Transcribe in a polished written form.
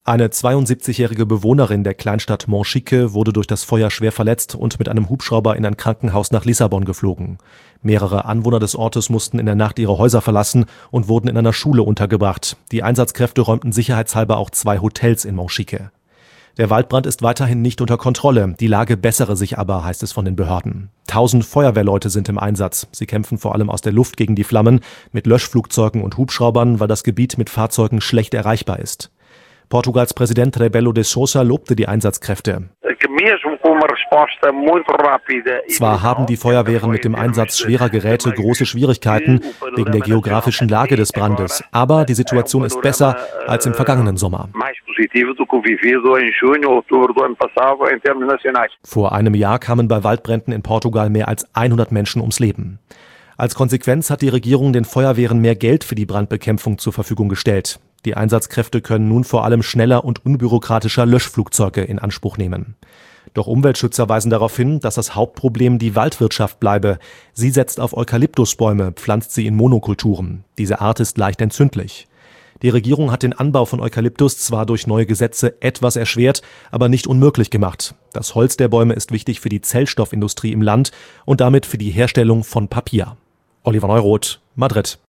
Eine 72-jährige Bewohnerin der Kleinstadt Monchique wurde durch das Feuer schwer verletzt und mit einem Hubschrauber in ein Krankenhaus nach Lissabon geflogen. Mehrere Anwohner des Ortes mussten in der Nacht ihre Häuser verlassen und wurden in einer Schule untergebracht. Die Einsatzkräfte räumten sicherheitshalber auch 2 Hotels in Monchique. Der Waldbrand ist weiterhin nicht unter Kontrolle. Die Lage bessere sich aber, heißt es von den Behörden. 1000 Feuerwehrleute sind im Einsatz. Sie kämpfen vor allem aus der Luft gegen die Flammen, mit Löschflugzeugen und Hubschraubern, weil das Gebiet mit Fahrzeugen schlecht erreichbar ist. Portugals Präsident Rebelo de Sousa lobte die Einsatzkräfte. Zwar haben die Feuerwehren mit dem Einsatz schwerer Geräte große Schwierigkeiten wegen der geografischen Lage des Brandes, aber die Situation ist besser als im vergangenen Sommer. Vor einem Jahr kamen bei Waldbränden in Portugal mehr als 100 Menschen ums Leben. Als Konsequenz hat die Regierung den Feuerwehren mehr Geld für die Brandbekämpfung zur Verfügung gestellt. Die Einsatzkräfte können nun vor allem schneller und unbürokratischer Löschflugzeuge in Anspruch nehmen. Doch Umweltschützer weisen darauf hin, dass das Hauptproblem die Waldwirtschaft bleibe. Sie setzt auf Eukalyptusbäume, pflanzt sie in Monokulturen. Diese Art ist leicht entzündlich. Die Regierung hat den Anbau von Eukalyptus zwar durch neue Gesetze etwas erschwert, aber nicht unmöglich gemacht. Das Holz der Bäume ist wichtig für die Zellstoffindustrie im Land und damit für die Herstellung von Papier. Oliver Neuroth, Madrid.